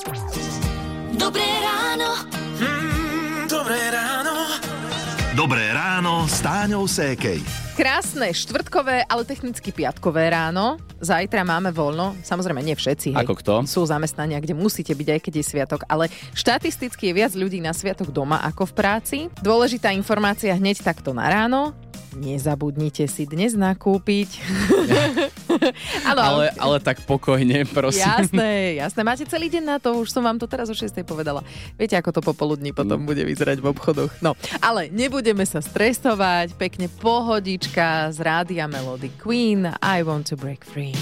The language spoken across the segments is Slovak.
Dobré ráno. Dobré ráno. Dobré ráno s Táňou Sékej. Krásne štvrtkové, ale technicky piatkové ráno. Zajtra máme voľno. Samozrejme, nie všetci. Ako kto? Sú zamestnania, kde musíte byť, aj keď je sviatok. Ale štatisticky je viac ľudí na sviatok doma ako v práci. Dôležitá informácia hneď takto na ráno. Nezabudnite si dnes nakúpiť. ale tak pokojne, prosím. Jasné. Máte celý deň na to, už som vám to teraz o 6:00 povedala. Viete, ako to popoludní potom bude vyzerať v obchodoch. No, ale nebudeme sa stresovať. Pekne pohodička z Rádia Melody Queen. I want to break free.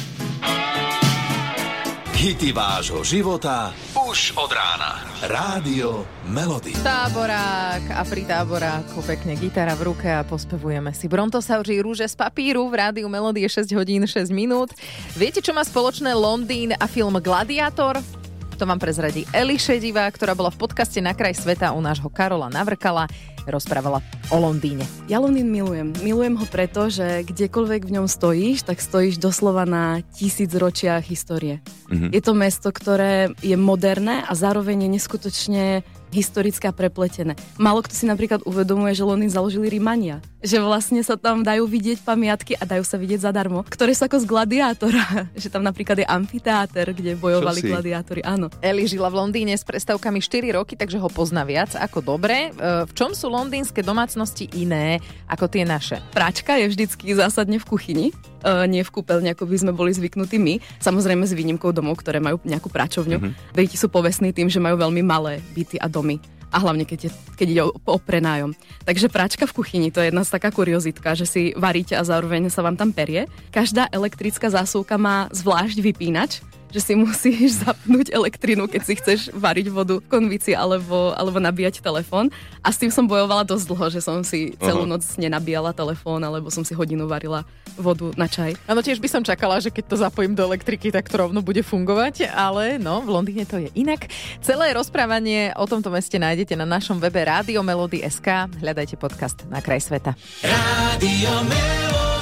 Hity vášho života už od rána. Rádio Melody. Táborák a pri táboráku pekne gitara v ruke a pospevujeme si Brontosauří rúže z papíru. V Rádiu Melody je 6 hodín 6 minút. Viete, čo má spoločné Londýn a film Gladiátor? To vám prezradí Eli Šedivá, ktorá bola v podcaste Na kraj sveta u nášho Karola Navrkala. Rozprávala o Londýne. Ja Londýn milujem. Milujem ho preto, že kdekoľvek v ňom stojíš, tak stojíš doslova na 1000 ročia histórie. Je to mesto, ktoré je moderné a zároveň je neskutočne historické a prepletené. Málo kto si napríklad uvedomuje, že Londýn založili Rimania. Že vlastne sa tam dajú vidieť pamiatky a dajú sa vidieť zadarmo, ktoré sú ako z Gladiátora. Že tam napríklad je amfiteáter, kde bojovali gladiátori. Áno. Eli žila v Londýne s prestávkami 4 roky, takže ho pozná viac ako dobre. V čom sú londýnske domácnosti iné ako tie naše? Práčka je vždycky zásadne v kuchyni, nie v kúpeľni, ako by sme boli zvyknutí my. Samozrejme s výnimkou domov, ktoré majú nejakú práčovňu. Briti sú povestní tým, že majú veľmi malé byty a domy. A hlavne, keď ide o prenájom. Takže práčka v kuchyni, to je jedna z taká kuriozitka, že si varíte a zároveň sa vám tam perie. Každá elektrická zásuvka má zvlášť vypínač, že si musíš zapnúť elektrinu, keď si chceš variť vodu v konvici alebo nabíjať telefón. A s tým som bojovala dosť dlho, že som si celú noc nenabíjala telefón, alebo som si hodinu varila vodu na čaj. Áno, tiež by som čakala, že keď to zapojím do elektriky, tak to rovno bude fungovať, ale no, v Londýne to je inak. Celé rozprávanie o tomto meste nájdete na našom webe radiomelody.sk. Hľadajte podcast Na kraj sveta. Rádio Melody.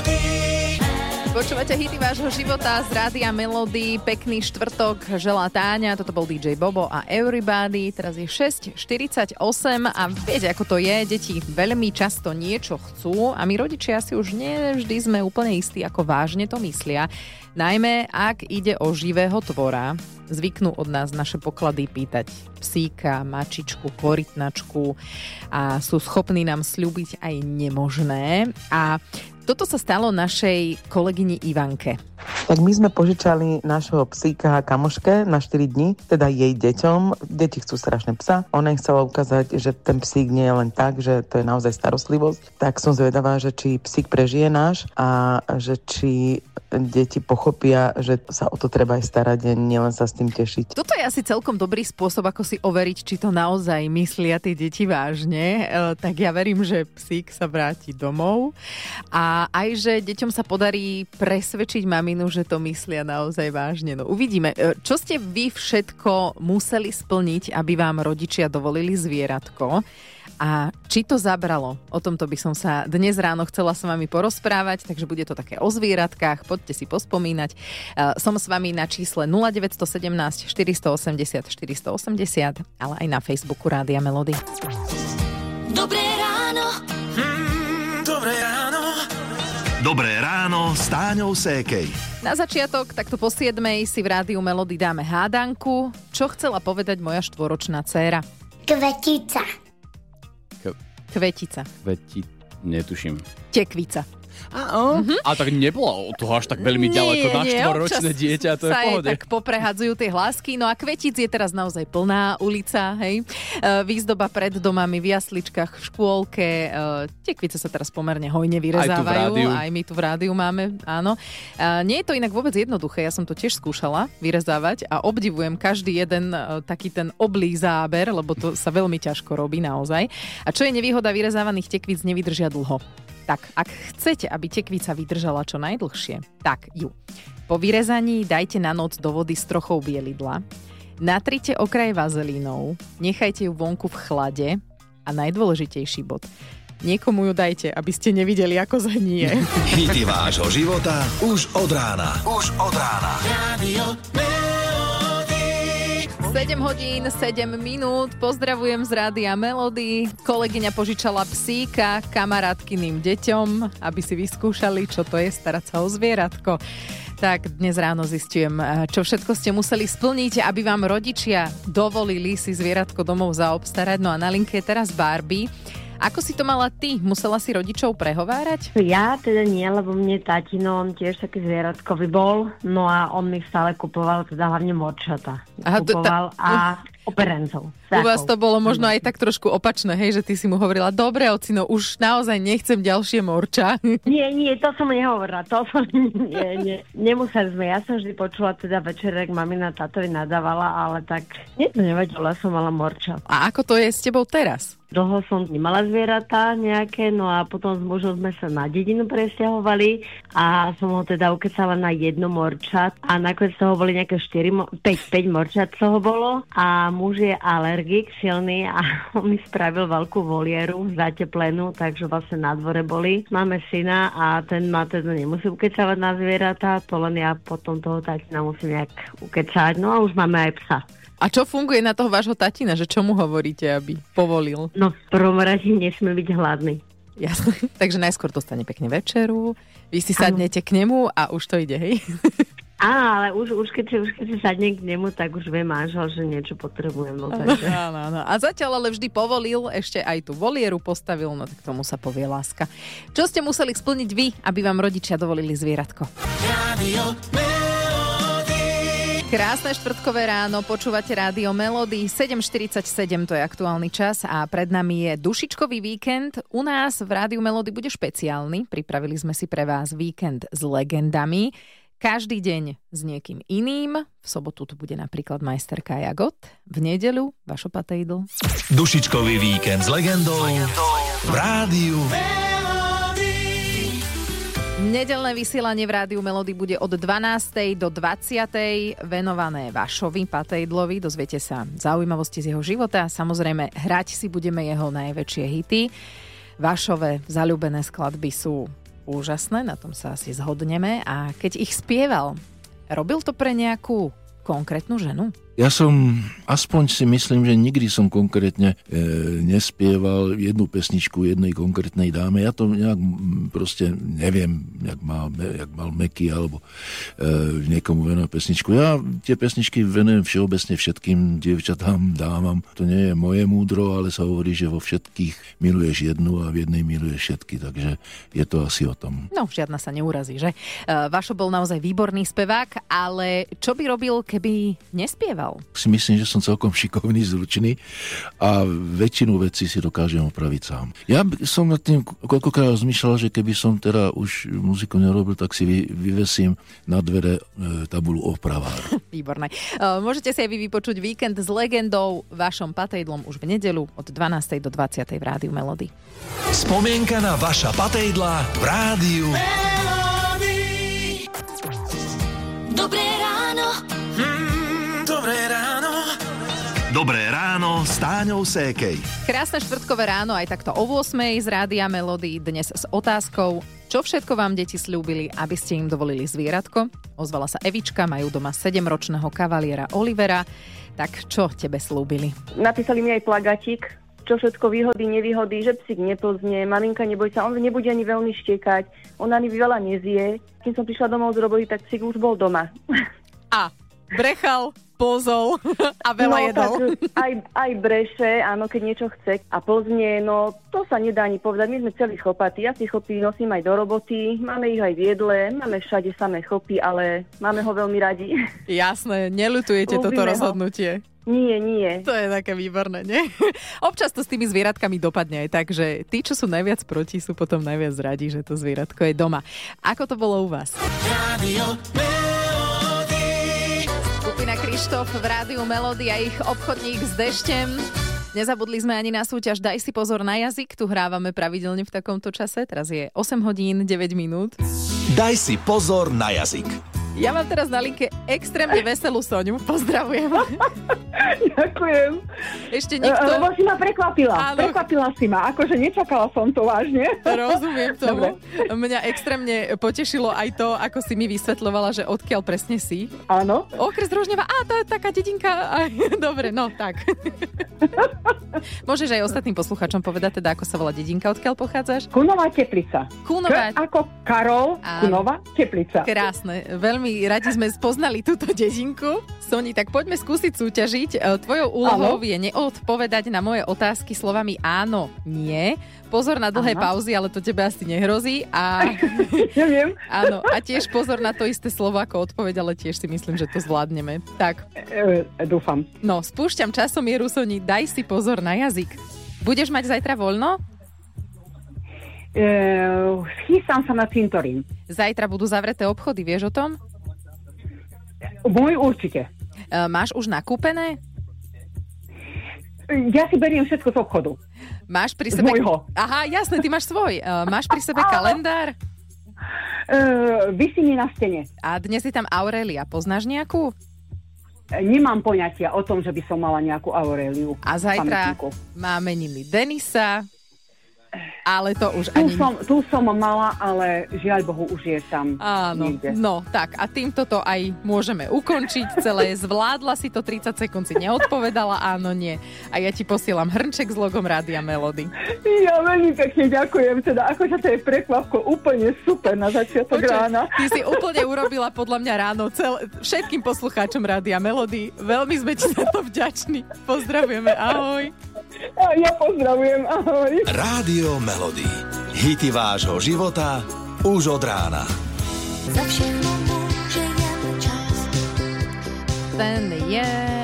Počúvate hity vášho života z Rádia Melody. Pekný štvrtok želá Táňa, toto bol DJ Bobo a Everybody. Teraz je 6:48 a viete, ako to je. Deti veľmi často niečo chcú a my rodičia si už nevždy sme úplne istí, ako vážne to myslia. Najmä, ak ide o živého tvora, zvyknú od nás naše poklady pýtať psíka, mačičku, korytnačku a sú schopní nám sľúbiť aj nemožné. A toto sa stalo našej kolegyni Ivanke. Tak my sme požičali našho psíka kamoške na 4 dní, teda jej deťom. Deti chcú strašne psa. Ona im chcela ukázať, že ten psík nie je len tak, že to je naozaj starostlivosť. Tak som zvedavá, že či psík prežije náš a že či deti pochopia, že sa o to treba aj starať a nielen sa s tým tešiť. Toto je asi celkom dobrý spôsob, ako si overiť, či to naozaj myslia tie deti vážne. Tak ja verím, že psík sa vráti domov a aj, že deťom sa podarí presvedčiť maminu, že to myslia naozaj vážne. No uvidíme. Čo ste vy všetko museli splniť, aby vám rodičia dovolili zvieratko? A či to zabralo? O tomto by som sa dnes ráno chcela s vami porozprávať, takže bude to také o zvieratkách, poďte si pospomínať. Som s vami na čísle 0917 480 480, ale aj na Facebooku Rádia Melody. Dobré ráno. Dobré ráno. Dobré ráno s Táňou Sékej. Na začiatok, takto po 7:00 si v Rádiu Melody dáme hádanku. Čo chcela povedať moja 4-ročná dcéra? Kvetica. Kvetica. Netuším. Tekvica. A tak nebolo to až tak veľmi ďaleko na 4-ročné dieťa, to je v pohode. Tak poprehadzujú tie hlásky. No a Kvetic je teraz naozaj plná ulica, hej. Výzdoba pred domami, v jasličkách, v škôlke. Tekvice sa teraz pomerne hojne vyrezávajú. Aj my tu v rádiu máme, áno. Nie je to inak vôbec jednoduché. Ja som to tiež skúšala vyrezávať a obdivujem každý jeden taký ten oblý záber, lebo to sa veľmi ťažko robí naozaj. A čo je nevýhoda vyrezávaných tekvíc, nevydržia dlho. Tak, ak chcete, aby tekvica vydržala čo najdlhšie, tak ju po vyrezaní dajte na noc do vody s trochou bielidla, natrite okraj vazelínou, nechajte ju vonku v chlade a najdôležitejší bod. Niekomu ju dajte, aby ste nevideli, ako zhnie. Hity vášho života už od rána. Už od rána. Rádio Melody. 7 hodín, 7 minút. Pozdravujem z Rádia Melody. Kolegyňa požičala psíka kamarátkyným deťom, aby si vyskúšali, čo to je starať sa o zvieratko. Tak dnes ráno zistujem, čo všetko ste museli splniť, aby vám rodičia dovolili si zvieratko domov zaobstarať. No a na linke je teraz Barbie. Ako si to mala ty? Musela si rodičov prehovárať? Ja teda nie, lebo mne tatino, on tiež taký zvieratkový bol, no a on mi stále kupoval, teda hlavne morčata. Kupoval a operencov. U vás to bolo možno aj tak trošku opačné, hej, že ty si mu hovorila, dobre, ocino, už naozaj nechcem ďalšie morča. Nie, to som nehovorila, nemuseli sme. Ja som vždy počula teda večer, ak mamina tatovi nadávala, ale tak nevadila, som mala morča. A ako to je s tebou teraz? Dlho som nemala zvieratá nejaké, no a potom s mužom sme sa na dedinu presťahovali a som ho teda ukecala na jedno morčat a nakoniec toho boli nejaké 5 morčat toho bolo a muž je alergik silný a on mi spravil veľkú volieru zateplenú, takže vlastne na dvore boli. Máme syna a ten ma teda nemusí ukecávať na zvieratá, to len ja potom toho tatina musím nejak ukecávať, no a už máme aj psa. A čo funguje na toho vášho tatina, že čo mu hovoríte, aby povolil? No v prvom rade nesmie byť hladný. Jasne, takže najskôr dostane pekne večeru, vy si sadnete k nemu a už to ide, hej? Áno, ale už keď si sadne k nemu, tak už vie manžel, že niečo potrebujem. No, takže. Áno. A zatiaľ ale vždy povolil, ešte aj tú volieru postavil, no tak tomu sa povie láska. Čo ste museli splniť vy, aby vám rodičia dovolili zvieratko? Krásne štvrtkové ráno, počúvate Rádio Melody, 7:47 to je aktuálny čas a pred nami je dušičkový víkend. U nás v Rádiu Melody bude špeciálny, pripravili sme si pre vás víkend s legendami. Každý deň s niekým iným. V sobotu tu bude napríklad majsterka Jagot, v nedeľu Vašo Patejdl. Dušičkový víkend s legendou v Rádiu Nedeľné vysielanie v Rádiu Melody bude od 12. do 20. venované Vašovi Patejdlovi. Dozviete sa zaujímavosti z jeho života. Samozrejme, hrať si budeme jeho najväčšie hity. Vašové zaľúbené skladby sú úžasné, na tom sa asi zhodneme. A keď ich spieval, robil to pre nejakú konkrétnu ženu? Ja som, aspoň si myslím, že nikdy som konkrétne nespieval jednu pesničku jednej konkrétnej dáme. Ja to nejak proste neviem, jak mal Meky alebo niekomu venovať pesničku. Ja tie pesničky venujem všeobecne všetkým dievčatám, dámam. To nie je moje múdro, ale sa hovorí, že vo všetkých miluješ jednu a v jednej miluješ všetky, takže je to asi o tom. No, žiadna sa neurazí, že? Vašo bol naozaj výborný spevák, ale čo by robil, keby nespieval? Si myslím, že som celkom šikovný, zručný a väčšinu vecí si dokážem opraviť sám. Ja som nad tým koľkokrát rozmýšľal, že keby som teda už muziku nerobil, tak si vyvesím na dvere tabulu opravár. Výborné. Môžete si aj vy vypočuť víkend s legendou Vašom Patejdlom už v nedeľu od 12. do 20. v Rádiu Melody. Spomienka na Vaša Patejdla v Rádiu Melody. Dobré ráno. Dobré ráno. Dobré ráno s Táňou Sékej. Krásne štvrtkové ráno, aj takto o 8:00 z Rádia Melody, dnes s otázkou, čo všetko vám deti sľúbili, aby ste im dovolili zvieratko. Ozvala sa Evička, majú doma 7-ročného kavaliera Olivera. Tak čo tebe slúbili? Napísali mi aj plagatík, čo všetko výhody, nevýhody, že psík nepoznie, maminka neboj sa, on nebude ani veľmi štekať, on ani veľa nezie. Keď som prišla domov z roboty, tak psík už bol doma. A brechal, pozol a veľa jedol. Aj breše, áno, keď niečo chce. A poznie, no to sa nedá ani povedať. My sme celí chopatí. Ja si chopy nosím aj do roboty, máme ich aj v jedle, máme všade samé chopy, ale máme ho veľmi radi. Jasné, neľutujete toto rozhodnutie? Nie. To je také výborné, nie? Občas to s tými zvieratkami dopadne aj tak, že tí, čo sú najviac proti, sú potom najviac radi, že to zvieratko je doma. Ako to bolo u vás? Skupina Krištof v Rádiu Melody a ich obchodník s dešťem. Nezabudli sme ani na súťaž Daj si pozor na jazyk. Tu hrávame pravidelne v takomto čase. Teraz je 8 hodín 9 minút. Daj si pozor na jazyk. Ja mám teraz na linke extrémne veselú Soňu. Pozdravujem. Ďakujem. Ešte nikto... Lebo si ma prekvapila. Áno. Prekvapila si ma. Akože nečakala som to vážne. Rozumiem tomu. Dobre. Mňa extrémne potešilo aj to, ako si mi vysvetľovala, že odkiaľ presne si. Áno. Okres Rožňava. To je taká dedinka. Dobre, no tak. Môžeš aj ostatným poslucháčom povedať teda, ako sa volá dedinka, odkiaľ pochádzaš? Kunová Teplica. Kunová. Ako Karol, Kunová Teplica. Krásne. Veľmi radi sme spoznali túto dedinku. Soni, tak poďme skúsiť súťažiť. Tvojou úlohou je neodpovedať na moje otázky slovami áno, nie. Pozor na dlhé pauzy, ale to tebe asi nehrozí. A... Neviem. Áno, a tiež pozor na to isté slovo ako odpoveď, ale tiež si myslím, že to zvládneme. Tak. Dúfam. No, spúšťam časomieru, Soni, daj si pozor na jazyk. Budeš mať zajtra voľno? Chystám sa na cintorín. Zajtra budú zavreté obchody, vieš o tom? Môj určite. Máš už nakúpené? Ja si beriem všetko z obchodu. Máš pri sebe... Môjho. Aha, jasné, ty máš svoj. Máš pri sebe kalendár? Visí mi na stene. A dnes je tam Aurelia. Poznáš nejakú? Nemám poňatia o tom, že by som mala nejakú Auréliu. A zajtra máme nimi Denisa. Ale to už ani... Tu som mala, ale žiaľ Bohu, už je tam niekde. No, tak a týmto to aj môžeme ukončiť celé. Zvládla si to 30 sekúnd, si neodpovedala áno, nie. A ja ti posielam hrnček s logom Rádia Melody. Ja veľmi pekne ďakujem. Teda akože to je prekvapko úplne super na začiatok rána. Ty si úplne urobila podľa mňa ráno všetkým poslucháčom Rádia Melody. Veľmi sme ti za to vďační. Pozdravujeme, ahoj. Ja pozdravujem, ahoj. Rádio Melody. Hity vášho života už od rána. Za všechno môže jen čas. Ten je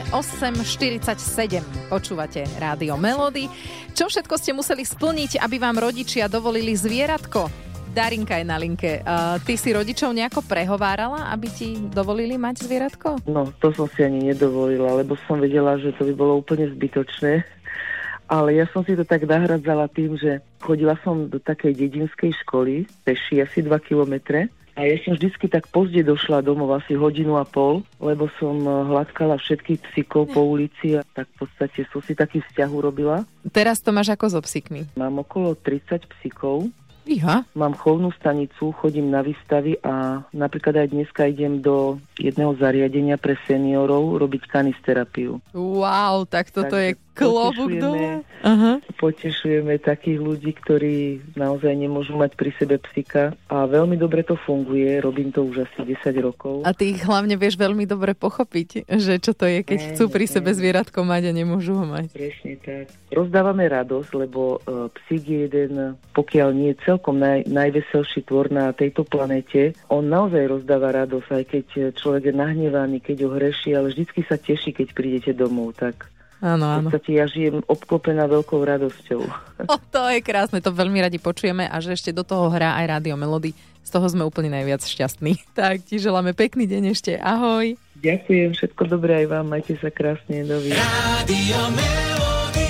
8:47. Počúvate Rádio Melody. Čo všetko ste museli splniť, aby vám rodičia dovolili zvieratko? Darinka je na linke. Ty si rodičov nejako prehovárala, aby ti dovolili mať zvieratko? No, to som si ani nedovolila, lebo som vedela, že to by bolo úplne zbytočné. Ale ja som si to tak nahradzala tým, že chodila som do takej dedinskej školy, peši asi 2 kilometre. A ja som vždycky tak pozde došla domov, asi 1.5 hodiny, lebo som hladkala všetkých psíkov po ulici a tak v podstate som si taký vzťah urobila. Teraz to máš ako so psíkmi? Mám okolo 30 psíkov. Iha. Mám chovnú stanicu, chodím na výstavy a napríklad aj dneska idem do jedného zariadenia pre seniorov robiť kanisterapiu. Wow, tak toto je klobúk dole. Potešujeme takých ľudí, ktorí naozaj nemôžu mať pri sebe psíka a veľmi dobre to funguje, robím to už asi 10 rokov. A ty ich hlavne vieš veľmi dobre pochopiť, že čo to je, keď chcú pri sebe zvieratko mať a nemôžu ho mať. Presne tak. Rozdávame radosť, lebo psík je jeden, pokiaľ nie celkom najveselší tvor na tejto planete. On naozaj rozdáva radosť, aj keď človek je nahnevaný, keď ho hreší, ale vždycky sa teší, keď prídete domov, tak... Áno, áno. V podstate ja žijem obklopená veľkou radosťou. To je krásne, to veľmi radi počujeme a že ešte do toho hrá aj Rádio Melody. Z toho sme úplne najviac šťastní. Tak ti želáme pekný deň ešte. Ahoj. Ďakujem, všetko dobré aj vám. Majte sa krásne. Dovidenia. Rádio Melody.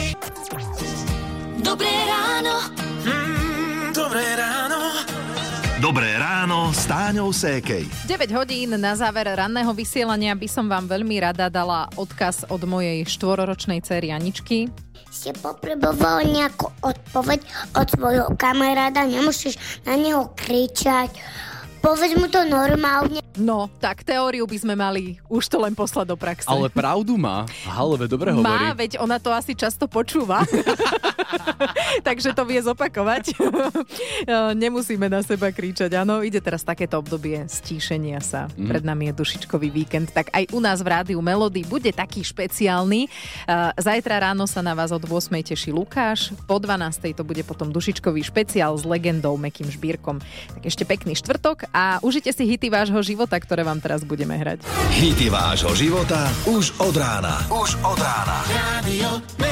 Dobré ráno. Dobré ráno. Dobré ráno s Táňou Sékej. 9 hodín na záver ranného vysielania by som vám veľmi rada dala odkaz od mojej 4-ročnej dcery Aničky. Si potreboval nejakú odpoveď od svojho kamaráda, nemusíš na neho kričať. Povedz mu to normálne. No, tak teóriu by sme mali už to len poslať do praxe. Ale pravdu má. Haleve dobre hovorí. Má, veď ona to asi často počúva. Takže to vie zopakovať. Nemusíme na seba kričať. Áno, ide teraz takéto obdobie stíšenia sa. Pred nami je dušičkový víkend. Tak aj u nás v Rádiu Melody bude taký špeciálny. Zajtra ráno sa na vás od 8 teší Lukáš. Po 12 to bude potom dušičkový špeciál s legendou Mäkkým Žbírkom. Tak ešte pekný štvrtok a užite si hity vášho života, ktoré vám teraz budeme hrať. Hity vášho života už od rána. Už od rána. Rádio